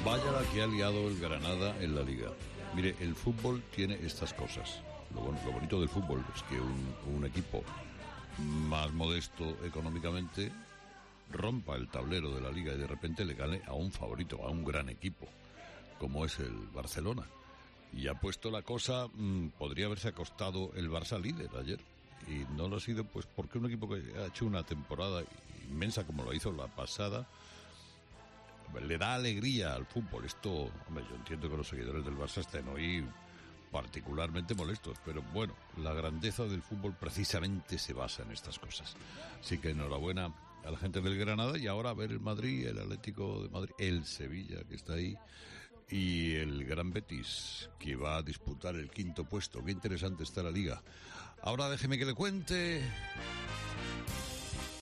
Vaya la que ha liado el Granada en la Liga. Mire, el fútbol tiene estas cosas. Lo bonito del fútbol es que un equipo más modesto económicamente rompa el tablero de la Liga y de repente le gane a un favorito, a un gran equipo, como es el Barcelona. Y ha puesto la cosa, podría haberse acostado el Barça líder ayer. Y no lo ha sido, pues porque un equipo que ha hecho una temporada inmensa como lo hizo la pasada, le da alegría al fútbol. Esto, hombre, yo entiendo que los seguidores del Barça estén hoy particularmente molestos, pero bueno, la grandeza del fútbol precisamente se basa en estas cosas. Así que enhorabuena a la gente del Granada, y ahora a ver el Madrid, el Atlético de Madrid, el Sevilla, que está ahí, y el Gran Betis, que va a disputar el 5º puesto. Qué interesante está la Liga. Ahora déjeme que le cuente